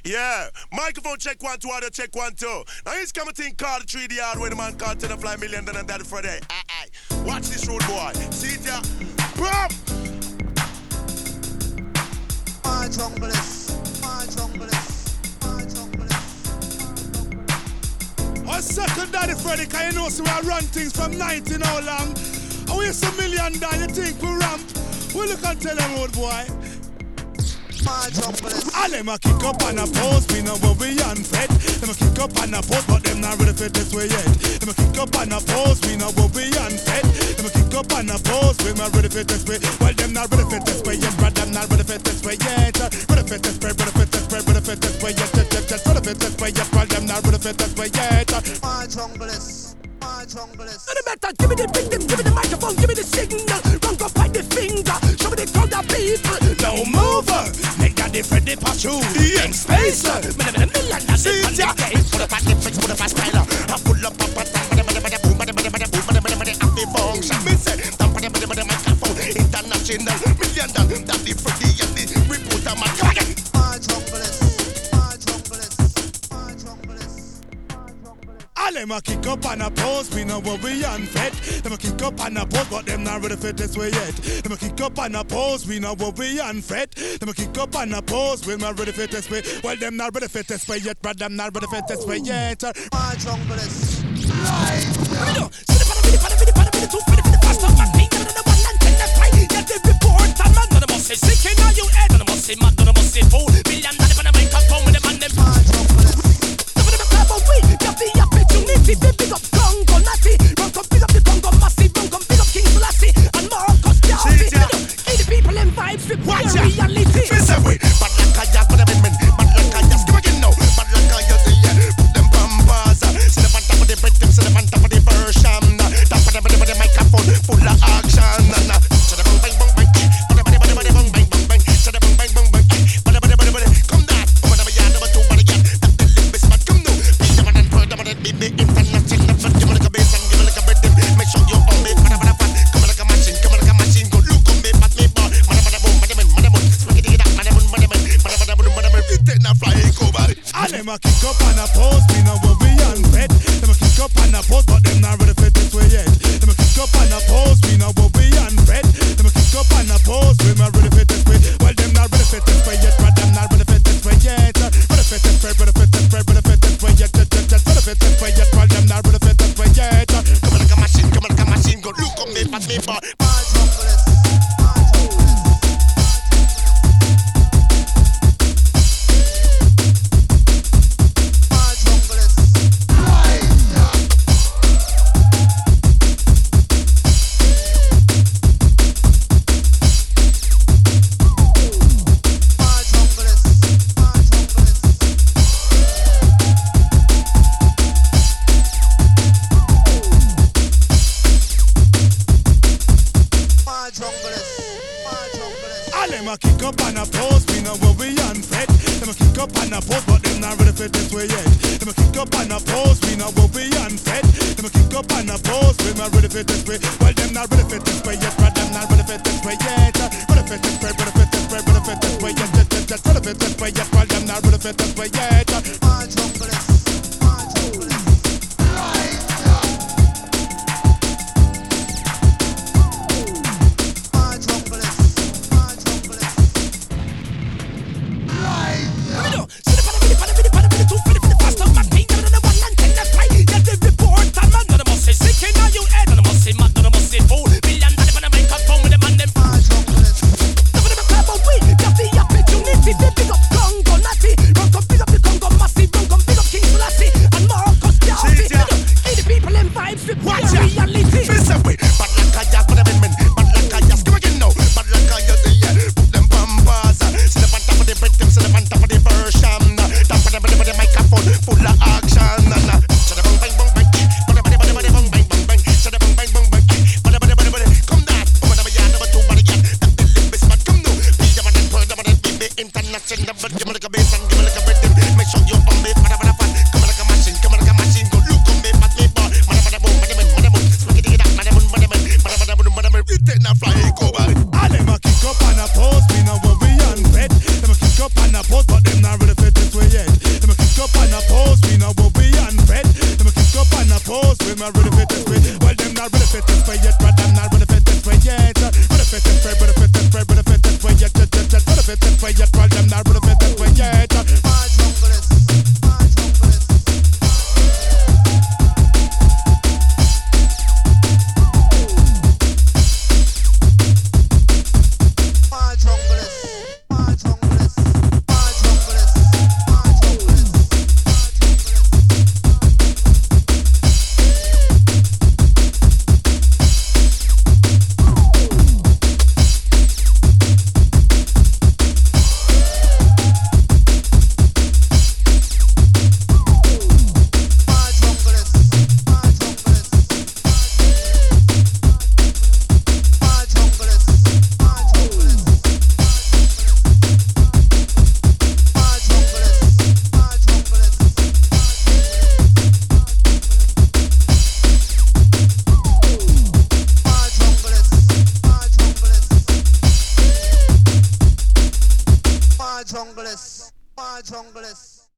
Yeah, microphone check 1, 2, audio check 1, 2. Now here's coming thing called the 3D yard where the man called to the fly million than that for day. Watch this road boy. See it ya. Boom! My junglist. A second daddy Freddy, cause you know so we run things from 19 how long. And we some million down, you think we ramp. We look and tell them old boy. My junglist. All them a kick up and a pose, we know what we unfed. Them a kick up and a pose, but them not ready for this way yet. Them a kick up and a pose, we know what we unfed. Them a kick up and a pose, we not ready for this way. Well, them not ready for this way yet, but them not ready for this way yet. Ready for this way, ready for this way, ready for this way yet. Just ready for this way yet, but them not ready for this way yet. My junglist. My junglist. No matter, give me the victim, give me the microphone, give me the signal. Run up by the finger, show me the crowd of people. No mover, make that different dip of shoes. Yeah. Spacer, Million, See it ya. Put up a difference, put up a styler. I pull up a button, happy function. Me say, microphone, international, million dollar, that the Freddy and the reporter man. Come again. My junglist. My junglist. My junglist. all them a kick up and a pose, we know what we unfed. Them a kick up and a pose, but them not ready for this way yet. Them a kick up and a pose, we know what we unfed. Them a kick up and a pose, we not ready for this way. Well, them not ready for this way yet, but them not ready for this way yet. My junglist. But them not ready for this way yet. junglist.